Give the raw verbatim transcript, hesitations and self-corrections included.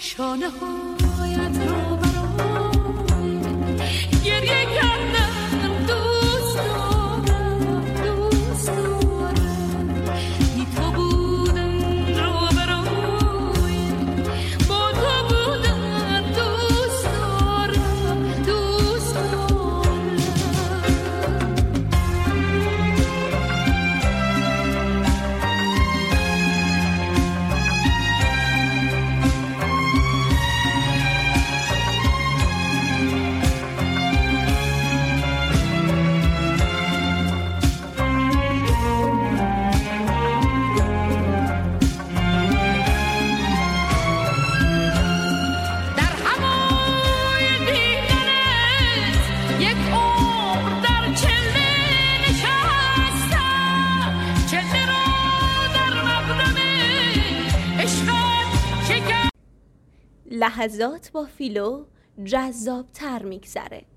شانه هایت رو برای گریه کردن دوست دارم دوست دارم بی تو بودن رو برای با تو بودن دوست دارم دوست دارم. لحظات با فیلو جذاب‌تر میگذره.